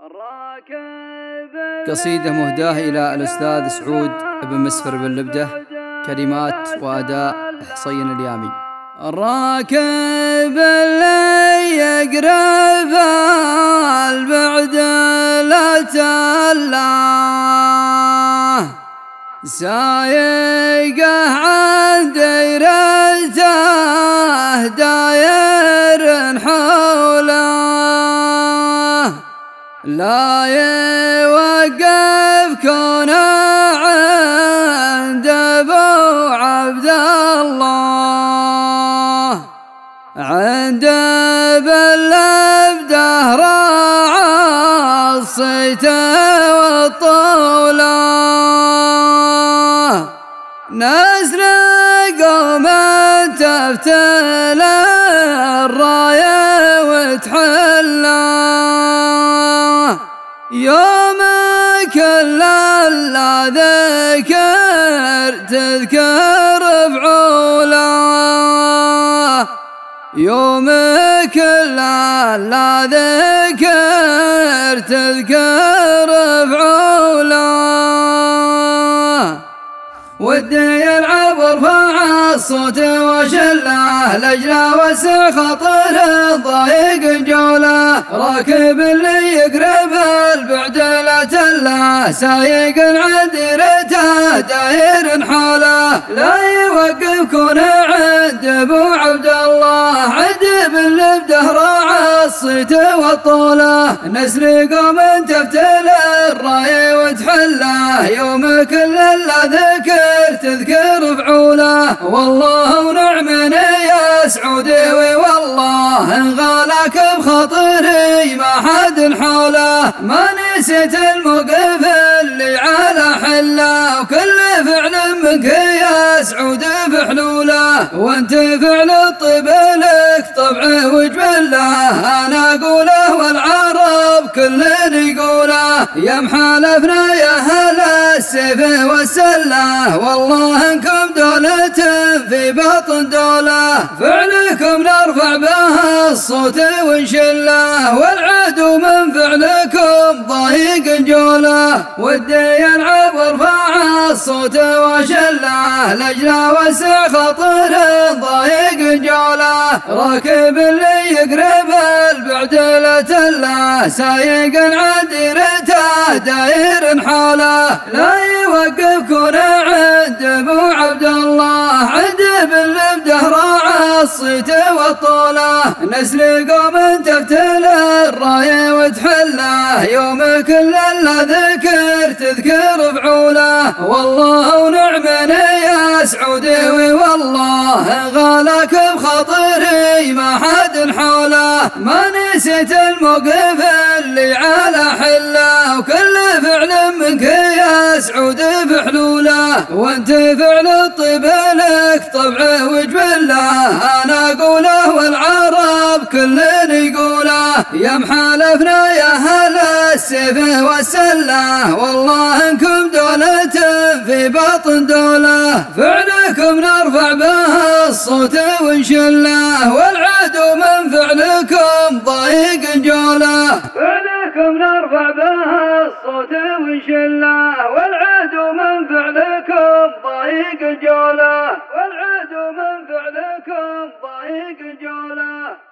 قصيدة مهداة إلى الأستاذ سعود بن مسفر بن لبدة، كلمات وأداء حصين اليامي. الراكب اللي يقرب البعد لا تله، سايقه عن ديرته داير حوله، لا يوقف كونه عند ابو عبد الله، عند باللبده راعى الصيت والطوله، نسل قوم تفتل الرايه وتحله، يوم كل لا ذكر تذكر بعوله، يوم كل لا ذكر تذكر بعوله، ودي يلعب ورفع الصوت وشله، لجله وسع خطر ضايق جوله، راكب اللي يقرب البعد لا تله، سايق عديرته داير حوله، لا يوقف كونه عند ابو عبد الله، عند باللبده راعى الصيت والطوله، نسل قوم تفتل الرايه وتحله، يوم كل لا ذكر تذكر بعوله، والله ونعم يا سعودي والله ان غالك بخاطري ما حد حوله، ما نسيت الموقف اللي على حله، وكل فعل منك يا سعود بحلوله، وانت فعل الطيب لك طبعه وجبله، انا اقوله والعرب كل يقوله، يا محالفنا يا هل السيف والسله، والله انكم دولة في بطن دولة، فعلكم نرفع به الصوت ونشله، والعدو من فعلكم ضايق جوله، ودي يلعب وارفع الصوت وشله، لجله وسع خطر ضايق جوله، راكب اللي يقرب البعد لا تله، سايق عديرته داير حوله، لا يوقف كونه عند ابو عبد الله، عند باللبده راعى الصيت والطوله، نسل قوم تفتل الرايه وتحله، يوم كل لا ذكر تذكر بعوله، والله ونعم يا سعودي والله غالك بخاطري ما حد حوله، ما نسيت الموقف اللي على حله، وكل فعل منك يا سعود بحلوله، وانت فعل الطيب لك طبعه وجبله، انا اقوله والعرب كل يقوله، يا محالفنا يا هل السيف والسله، والله انكم دولة في بطن دولة، فعلكم نرفع به الصوت ونشله، والعدو من فعلكم ضايق جوله، فعلكم نرفع به الصوت ونشله، والعدو من فعلكم ضايق جوله، والعدو من فعلكم ضايق جوله.